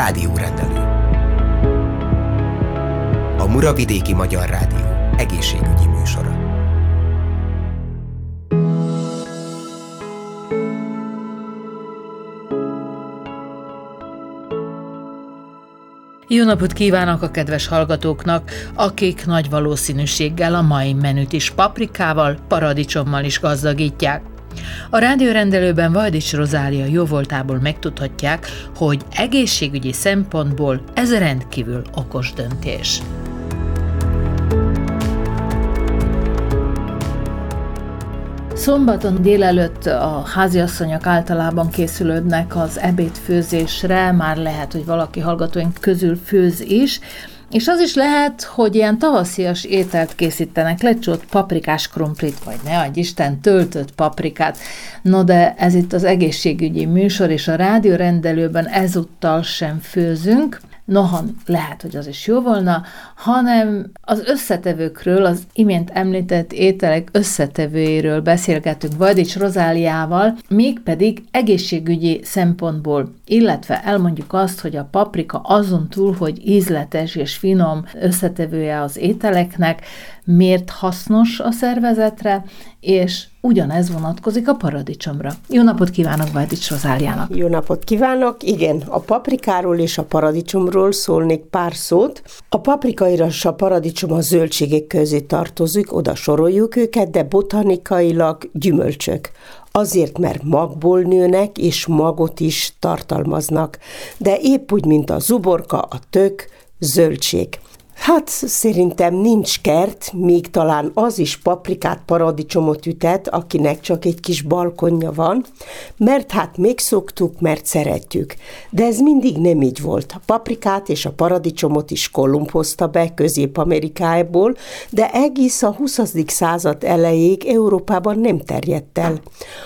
Rádiórendelő. A Muravidéki Magyar Rádió egészségügyi műsora. Jó napot kívánok a kedves hallgatóknak, akik nagy valószínűséggel a mai menüt is paprikával, paradicsommal is gazdagítják. A rádiórendelőben Vajdics Rozália jóvoltából megtudhatják, hogy egészségügyi szempontból ez rendkívül okos döntés. Szombaton délelőtt a háziasszonyok általában készülődnek az ebédfőzésre, már lehet, hogy valaki hallgatóink közül főz is, és az is lehet, hogy ilyen tavaszias ételt készítenek, lecsót paprikás krumplit, vagy ne adj Isten, töltött paprikát. No de ez itt az egészségügyi műsor, és a rádiórendelőben ezúttal sem főzünk, noha lehet, hogy az is jó volna, hanem az összetevőkről, az imént említett ételek összetevőiről beszélgetünk Vajdics Rozáliával, mégpedig egészségügyi szempontból, illetve elmondjuk azt, hogy a paprika azon túl, hogy ízletes és finom összetevője az ételeknek, miért hasznos a szervezetre, és ugyanez vonatkozik a paradicsomra. Jó napot kívánok Vajdics Rozáliának! Jó napot kívánok! Igen, a paprikáról és a paradicsomról szólnék pár szót. A paprika és a paradicsom a zöldségek közé tartozik, oda soroljuk őket, de botanikailag gyümölcsök. Azért, mert magból nőnek, és magot is tartalmaznak. De épp úgy, mint a zuborka, a tök, zöldség. Hát szerintem nincs kert, még talán az is paprikát, paradicsomot ütet, akinek csak egy kis balkonja van, mert hát megszoktuk, mert szeretjük. De ez mindig nem így volt. A paprikát és a paradicsomot is Kolumb hozta be Közép-Amerikából, de egész a 20. század elejéig Európában nem terjedt el.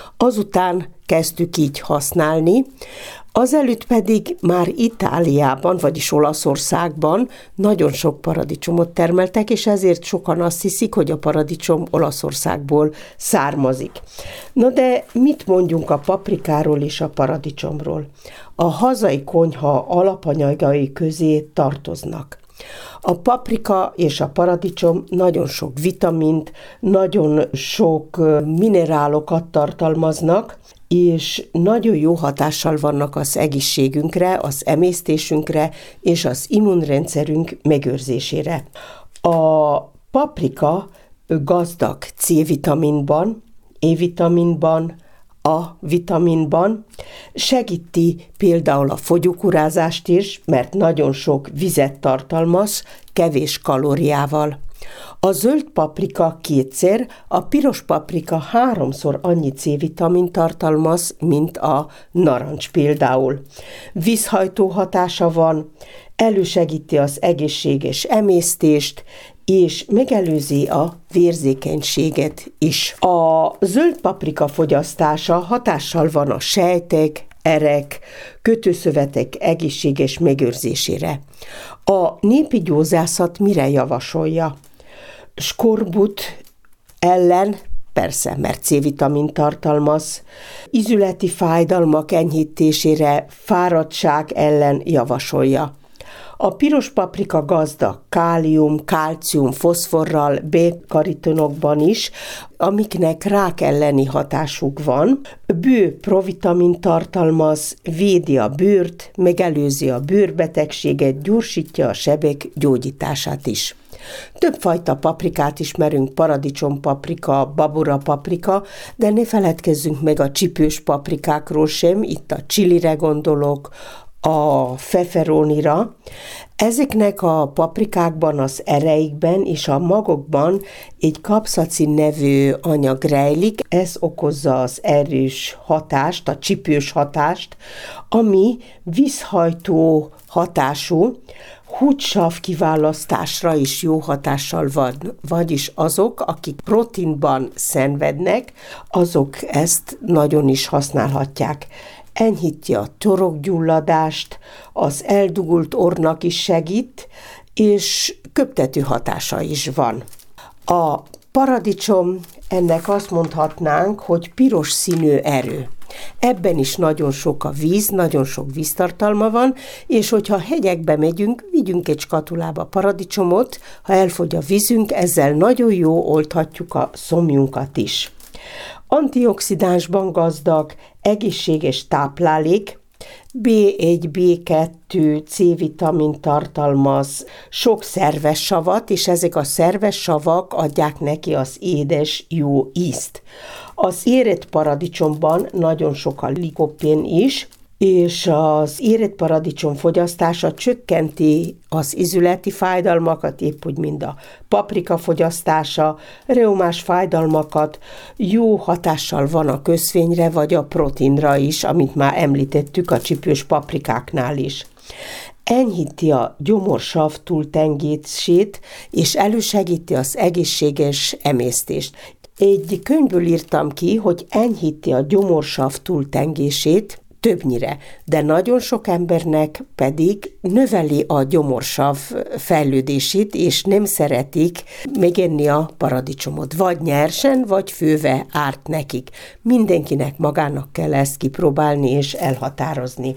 Azután kezdtük így használni, azelőtt pedig már Itáliában, vagyis Olaszországban nagyon sok paradicsomot termeltek, és ezért sokan azt hiszik, hogy a paradicsom Olaszországból származik. Na de mit mondjunk a paprikáról és a paradicsomról? A hazai konyha alapanyagai közé tartoznak. A paprika és a paradicsom nagyon sok vitamint, nagyon sok minerálokat tartalmaznak, és nagyon jó hatással vannak az egészségünkre, az emésztésünkre és az immunrendszerünk megőrzésére. A paprika gazdag C-vitaminban, E-vitaminban, A-vitaminban, segíti például a fogyókúrázást is, mert nagyon sok vizet tartalmaz, kevés kalóriával. A zöld paprika 2-szer, a piros paprika 3-szor annyi C-vitamin tartalmaz, mint a narancs például. Vízhajtó hatása van, elősegíti az egészséges emésztést, és megelőzi a vérzékenységet is. A zöld paprika fogyasztása hatással van a sejtek, erek, kötőszövetek egészséges megőrzésére. A népi gyógyászat mire javasolja? Skorbut ellen, persze, mert C-vitamin tartalmaz, ízületi fájdalmak enyhítésére, fáradtság ellen javasolja. A piros paprika gazdag kálium, kálcium, foszforral, B-karotinokban is, amiknek rák elleni hatásuk van. Bő provitamin tartalmaz, védi a bőrt, megelőzi a bőrbetegséget, gyorsítja a sebek gyógyítását is. Többfajta paprikát ismerünk, paradicsom-paprika, babora-paprika, de ne feledkezzünk meg a csipős paprikákról sem, itt a chilire gondolok, a feferónira. Ezeknek a paprikákban, az ereikben és a magokban egy kapszacin nevű anyag rejlik, ez okozza az erős hatást, a csipős hatást, ami vízhajtó hatású, húgysav kiválasztásra is jó hatással van, vagyis azok, akik proteinban szenvednek, azok ezt nagyon is használhatják. Enyhíti a torokgyulladást, az eldugult orrnak is segít, és köptető hatása is van. A paradicsom, ennek azt mondhatnánk, hogy piros színű erő. Ebben is nagyon sok a víz, nagyon sok víztartalma van, és hogyha hegyekbe megyünk, vigyünk egy skatulába paradicsomot, ha elfogy a vízünk, ezzel nagyon jó oldhatjuk a szomjunkat is. Antioxidánsban gazdag, egészséges táplálék, B1, B2, C-vitamin tartalmaz, sok szerves savat, és ezek a szerves savak adják neki az édes, jó ízt. Az érett paradicsomban nagyon sok a likopén is, és az érett paradicsom fogyasztása csökkenti az ízületi fájdalmakat, épp úgy mind a paprika fogyasztása, reumás fájdalmakat, jó hatással van a köszvényre vagy a proteinra is, amit már említettük a csipős paprikáknál is. Enyhíti a gyomorsav túltengését, és elősegíti az egészséges emésztést. Egy könyvből írtam ki, hogy enyhíti a gyomorsav túltengését, többnyire, de nagyon sok embernek pedig növeli a gyomorsav fejlődését, és nem szeretik megenni a paradicsomot. Vagy nyersen, vagy főve árt nekik. Mindenkinek magának kell ezt kipróbálni és elhatározni.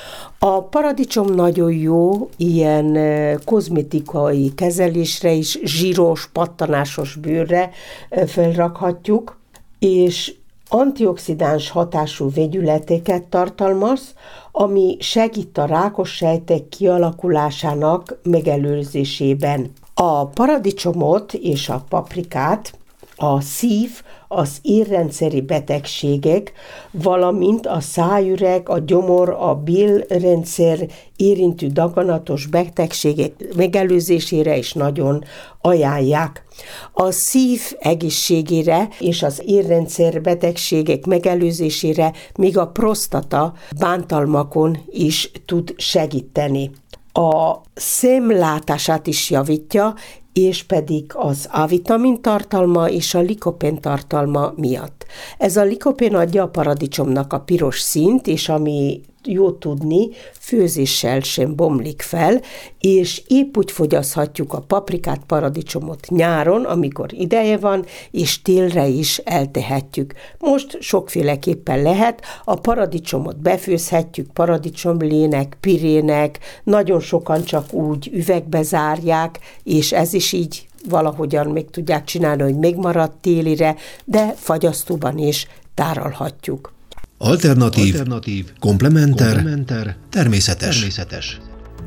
A paradicsom nagyon jó ilyen kozmetikai kezelésre is, zsíros, pattanásos bőrre felrakhatjuk, és antioxidáns hatású vegyületeket tartalmaz, ami segít a rákos sejtek kialakulásának megelőzésében. A paradicsomot és a paprikát a szív, az érrendszeri betegségek, valamint a szájüreg, a gyomor, a bélrendszer érintő daganatos betegségek megelőzésére is nagyon ajánlják. A szív egészségére és az érrendszer betegségek megelőzésére még a prostata bántalmakon is tud segíteni. A szemlátását is javítja, és pedig az A-vitamin tartalma és a likopén tartalma miatt. Ez a likopén adja a paradicsomnak a piros színt, és ami jó tudni, főzéssel sem bomlik fel, és épp úgy fogyaszthatjuk a paprikát, paradicsomot nyáron, amikor ideje van, és télre is eltehetjük. Most sokféleképpen lehet, a paradicsomot befőzhetjük paradicsomlének, pirének, nagyon sokan csak úgy üvegbe zárják, és ez is így valahogyan meg tudják csinálni, hogy megmaradt télire, de fagyasztóban is tárolhatjuk. Alternatív, komplementer, természetes.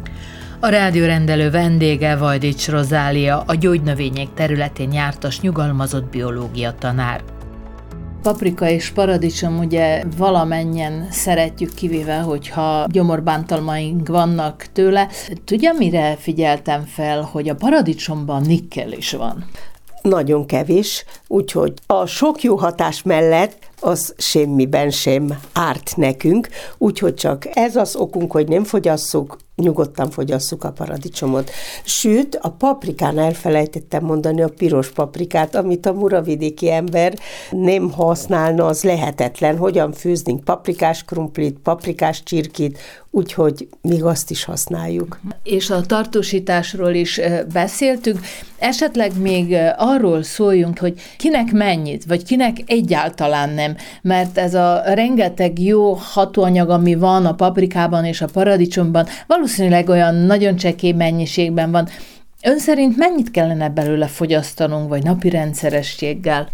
A rádiórendelő vendége Vajdics Rozália, a gyógynövények területén jártas nyugalmazott biológia tanár. Paprika és paradicsom ugye valamennyien szeretjük, kivéve, hogyha gyomorbántalmaink vannak tőle. Tudja, mire figyeltem fel, hogy a paradicsomban nikkel is van? Nagyon kevés, úgyhogy a sok jó hatás mellett az semmiben sem árt nekünk, úgyhogy csak ez az okunk, hogy nem fogyasszuk, nyugodtan fogyasszuk a paradicsomot. Sőt, a paprikán elfelejtettem mondani a piros paprikát, amit a muravidéki ember nem használna, az lehetetlen. Hogyan főznénk paprikás krumplit, paprikás csirkét, úgyhogy még azt is használjuk. És a tartósításról is beszéltünk. Esetleg még arról szóljunk, hogy kinek mennyit, vagy kinek egyáltalán nem, mert ez a rengeteg jó hatóanyag, ami van a paprikában és a paradicsomban, valószínűleg olyan nagyon csekély mennyiségben van. Ön szerint mennyit kellene belőle fogyasztanunk, vagy napi rendszerességgel?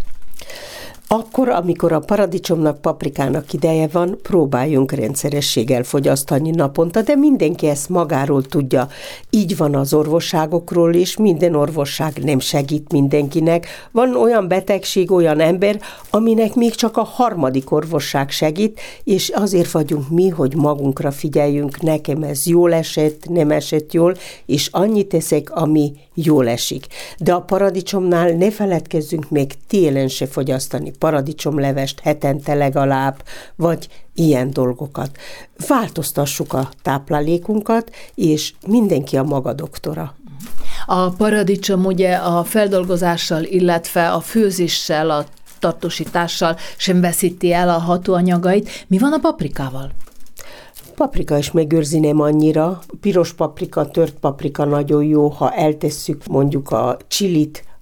Akkor, amikor a paradicsomnak, paprikának ideje van, próbáljunk rendszerességgel fogyasztani naponta, de mindenki ezt magáról tudja. Így van az orvosságokról is, minden orvosság nem segít mindenkinek. Van olyan betegség, olyan ember, aminek még csak a harmadik orvosság segít, és azért vagyunk mi, hogy magunkra figyeljünk, nekem ez jól esett, nem esett jól, és annyit eszek, ami jól esik. De a paradicsomnál ne feledkezzünk még télen se fogyasztani paradicsomlevest hetente legalább, vagy ilyen dolgokat. Változtassuk a táplálékunkat, és mindenki a maga doktora. A paradicsom ugye a feldolgozással, illetve a főzéssel, a tartósítással sem veszíti el a hatóanyagait. Mi van a paprikával? Paprika is megőrzi nem annyira. Piros paprika, tört paprika nagyon jó, ha eltesszük mondjuk a csilit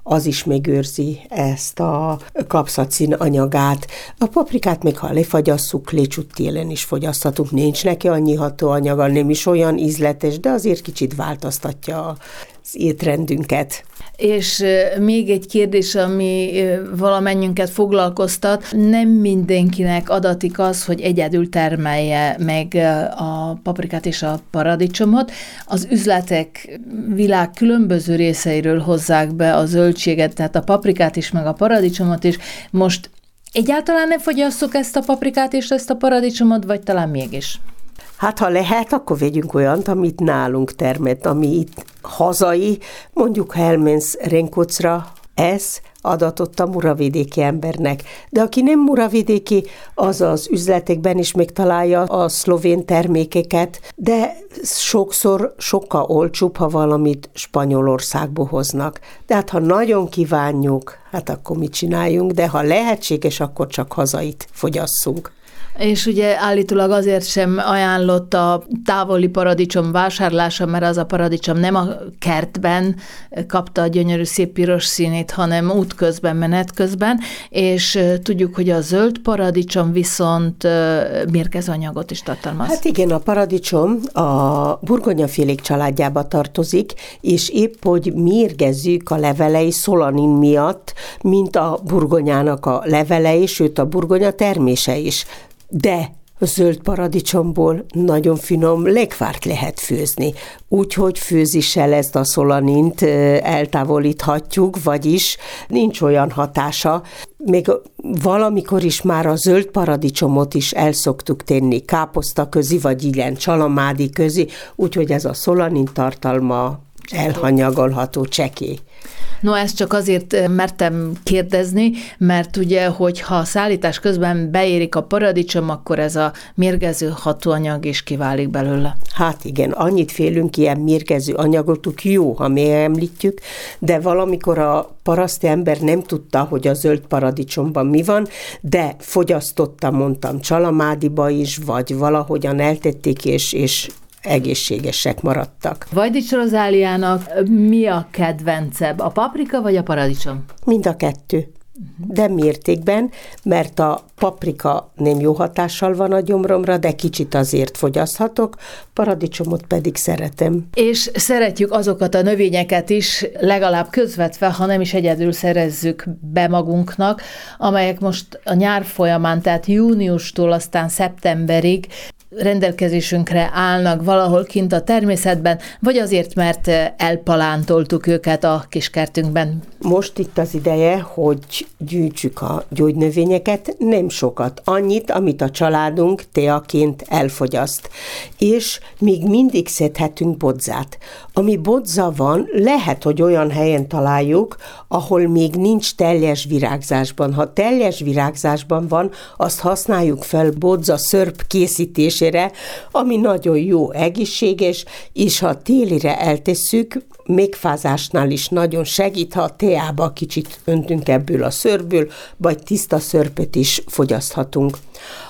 az is megőrzi ezt a kapszaicin anyagát. A paprikát még ha lefagyasszuk, lécsút télen is fogyaszthatunk, nincs neki annyi hatóanyaga, nem is olyan ízletes, de azért kicsit változtatja az étrendünket. És még egy kérdés, ami valamennyünket foglalkoztat, nem mindenkinek adatik az, hogy egyedül termelje meg a paprikát és a paradicsomot. Az üzletek világ különböző részeiről hozzák be a zöldséget, tehát a paprikát is, meg a paradicsomot is. Most egyáltalán nem fogyasszuk ezt a paprikát és ezt a paradicsomot, vagy talán mégis? Hát ha lehet, akkor vegyünk olyant, amit nálunk termett, ami itt hazai, mondjuk ha elmész Renkóczra, ez adatott a muravidéki embernek. De aki nem muravidéki, az az üzletekben is megtalálja a szlovén termékeket, de sokszor sokkal olcsóbb, ha valamit Spanyolországból hoznak. De hát ha nagyon kívánjuk, hát akkor mit csináljunk, de ha lehetséges, akkor csak hazait fogyasszunk. És ugye állítólag azért sem ajánlott a távoli paradicsom vásárlása, mert az a paradicsom nem a kertben kapta a gyönyörű szép piros színét, hanem útközben, menet közben, és tudjuk, hogy a zöld paradicsom viszont mérgező anyagot is tartalmaz. Hát igen, a paradicsom a burgonyafélék családjába tartozik, és épp hogy mérgezzük a levelei szolanin miatt, mint a burgonyának a levelei, sőt a burgonya termése is. De a zöld paradicsomból nagyon finom lekvárt lehet főzni. Úgyhogy főzéssel ezt a szolanint eltávolíthatjuk, vagyis nincs olyan hatása. Még valamikor is már a zöld paradicsomot is el szoktuk tenni káposzta közi, vagy ilyen csalamádi közi, úgyhogy ez a szolanin tartalma elhanyagolható, csekély. No, ezt csak azért mertem kérdezni, mert ugye, hogyha a szállítás közben beérik a paradicsom, akkor ez a mérgező hatóanyag is kiválik belőle. Hát igen, annyit félünk ilyen mérgező anyagotuk, jó, ha megemlítjük, de valamikor a paraszti ember nem tudta, hogy a zöld paradicsomban mi van, de fogyasztotta, mondtam, csalamádiba is, vagy valahogyan eltették, és egészségesek maradtak. Vajdics Rozáliának mi a kedvencebb, a paprika vagy a paradicsom? Mind a kettő. De mértékben, mert a paprika nem jó hatással van a gyomromra, de kicsit azért fogyaszthatok, paradicsomot pedig szeretem. És szeretjük azokat a növényeket is, legalább közvetve, ha nem is egyedül szerezzük be magunknak, amelyek most a nyár folyamán, tehát júniustól aztán szeptemberig rendelkezésünkre állnak valahol kint a természetben, vagy azért, mert elpalántoltuk őket a kiskertünkben. Most itt az ideje, hogy gyűjtsük a gyógynövényeket, nem sokat, annyit, amit a családunk teaként elfogyaszt. És még mindig szedhetünk bodzát. Ami bodza van, lehet, hogy olyan helyen találjuk, ahol még nincs teljes virágzásban. Ha teljes virágzásban van, azt használjuk fel bodza szörp készítésére, ami nagyon jó, egészséges, és ha télire eltesszük, megfázásnál is nagyon segít, ha a teába kicsit öntünk ebből a szörből, vagy tiszta szörpöt is fogyaszthatunk.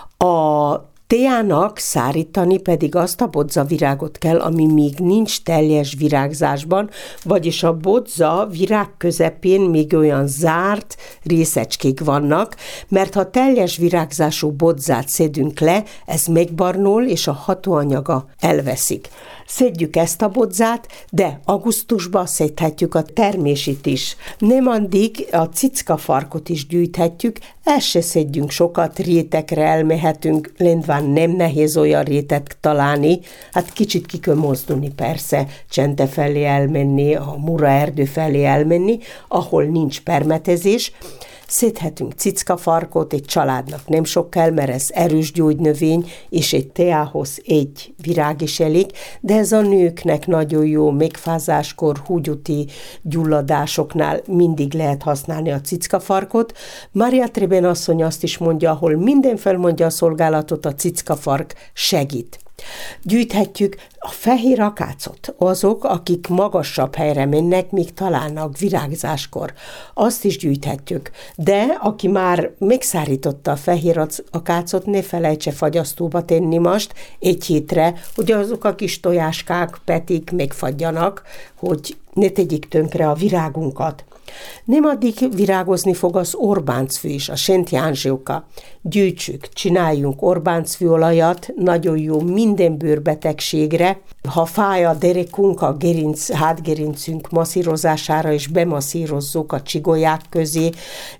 A teának szárítani pedig azt a bodzavirágot kell, ami még nincs teljes virágzásban, vagyis a bodza virág közepén még olyan zárt részecskék vannak, mert ha teljes virágzású bodzát szedünk le, ez megbarnul, és a hatóanyaga elveszik. Szedjük ezt a bodzát, de augusztusban szedhetjük a termését is. Nem addig a cickafarkot is gyűjthetjük, ezt se szedjünk sokat, rétekre elmehetünk, lendván nem nehéz olyan rétet találni, hát kicsit ki kell mozdulni persze, Csente felé elmenni, a Mura erdő felé elmenni, ahol nincs permetezés. Szedhetünk cickafarkot, egy családnak nem sok kell, mert ez erős gyógynövény, és egy teához egy virág is elég, de ez a nőknek nagyon jó, megfázáskor, húgyúti gyulladásoknál mindig lehet használni a cickafarkot. Mária Treben asszony azt is mondja, ahol minden felmondja a szolgálatot, a cickafark segít. Gyűjthetjük a fehér akácot. Azok, akik magasabb helyre mennek, még találnak virágzáskor. Azt is gyűjthetjük. De aki már megszárította a fehér akácot, ne felejtse fagyasztóba tenni most egy hétre, hogy azok a kis tojáskák, petik megfagyjanak, hogy ne tegyék tönkre a virágunkat. Nem addig virágozni fog az Orbáncfű is, a Szent Jánoska. Gyűjtsük, csináljunk Orbáncfűolajat, nagyon jó minden bőrbetegségre. Ha fáj a derekunk, a hátgerincünk masszírozására is bemasszírozzuk a csigolyák közé,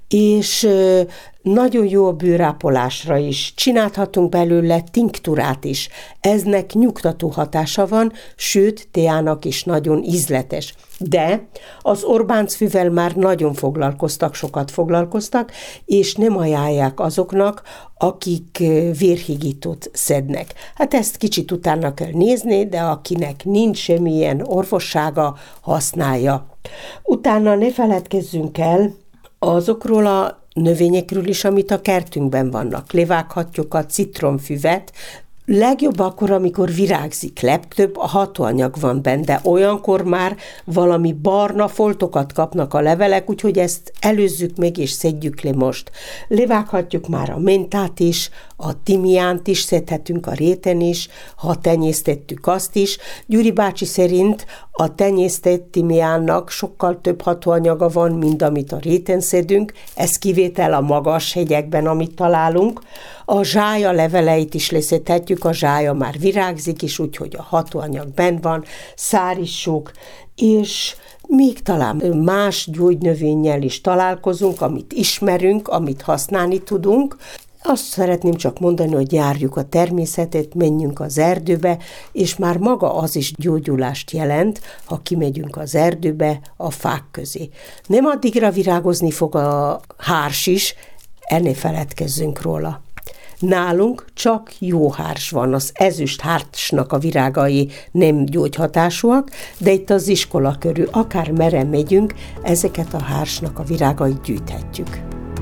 és nagyon jó a bőrápolásra is. Csinálhatunk belőle tinktúrát is. Eznek nyugtató hatása van, sőt, teának is nagyon ízletes. De az Orbáncfűvel már nagyon sokat foglalkoztak, és nem ajánlják azoknak, akik vérhigítót szednek. Hát ezt kicsit utána kell nézni, de akinek nincs semmilyen orvossága, használja. Utána ne feledkezzünk el azokról a növényekről is, amit a kertünkben vannak. Levághatjuk a citromfüvet, legjobb akkor, amikor virágzik, legtöbb a hatóanyag van benne, olyankor már valami barna foltokat kapnak a levelek, úgyhogy ezt előzzük meg és szedjük le most. Levághatjuk már a mentát is, a timiánt is, szedhetünk a réten is, ha tenyésztettük azt is. Gyuri bácsi szerint a tenyésztett timiánnak sokkal több hatóanyaga van, mint amit a réten szedünk, ez kivétel a magas hegyekben, amit találunk. A zsája leveleit is leszedhetjük, a zsája már virágzik is, úgyhogy a hatóanyag benn van, szárissuk, és még talán más gyógynövényel is találkozunk, amit ismerünk, amit használni tudunk. Azt szeretném csak mondani, hogy járjuk a természetet, menjünk az erdőbe, és már maga az is gyógyulást jelent, ha kimegyünk az erdőbe a fák közé. Nem addigra virágozni fog a hárs is, ne feledkezzünk róla. Nálunk csak jó hárs van, az ezüst hársnak a virágai nem gyógyhatásúak, de itt az iskola körül, akár merre megyünk, ezeket a hársnak a virágait gyűjthetjük.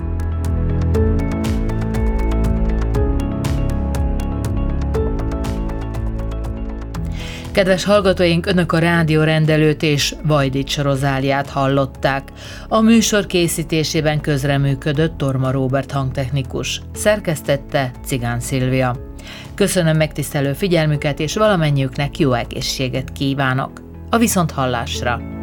Kedves hallgatóink, Önök a rádiórendelőt és Vajdics Rozáliát hallották. A műsor készítésében közreműködött Torma Róbert hangtechnikus. Szerkesztette Cigán Szilvia. Köszönöm megtisztelő figyelmüket, és valamennyiüknek jó egészséget kívánok. A viszonthallásra!